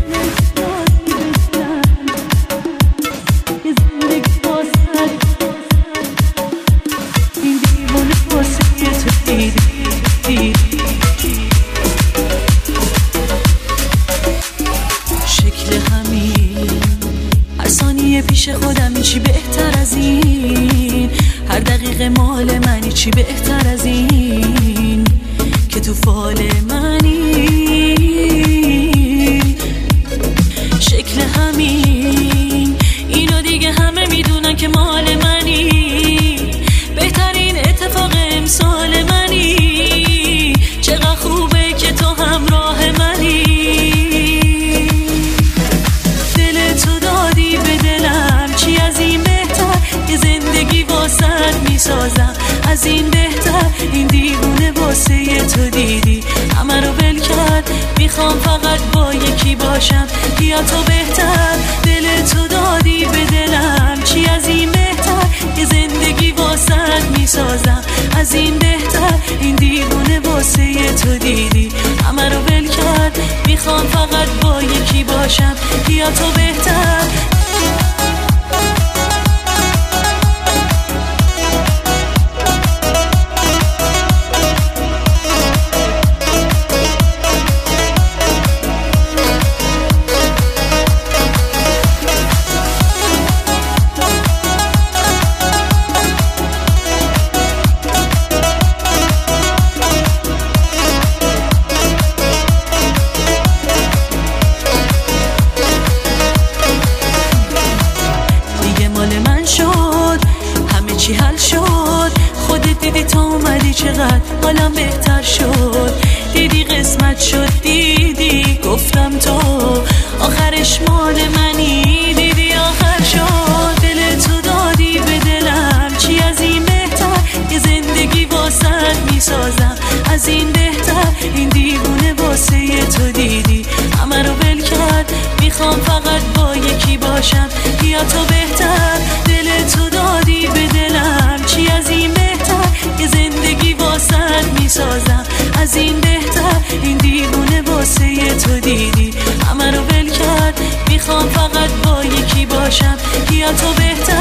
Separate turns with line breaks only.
پیش خودم چی بهتر از این، هر دقیقه مال منی چی بهتر از این که تو فال منی. شکل همین اینو دیگه همه میدونن که مال منی، بهترین اتفاق امسال منی. چقدر خوبه که تو همراه منی، دل تو دادی به دلم، چی از این بهتر که زندگی واسه میسازم. از این بهتر این دیوونه واسه تو دیدی همه رو ول کرد، میخوام فقط با یکی باشم یا تو بهتر. دل تو دادی به دلم، چی از این بهتر که زندگی واسه میسازم. از این بهتر این دیوونه واسه تو دیدی همه رو ول کرد، میخوام فقط با یکی باشم یا تو بهتر. چی حل شد، خودت دیدی تا اومدی چقدر حالم بهتر شد. دیدی قسمت شد، دیدی گفتم تو آخرش مال منی. دیدی آخر شد، دل تو دادی به دلم، چی از این بهتر که زندگی واسه میسازم. از این بهتر این دیوونه واسه تو دیدی همه رو ول کرد، میخوام فقط با یکی باشم یا تو بهتر. دل تو دادی به دلم، چی از این بهتر که زندگی واسه میسازم. از این بهتر این دیوونه واسه تو دیدی همه رو ول کرد، میخوام فقط با یکی باشم یا تو بهتر.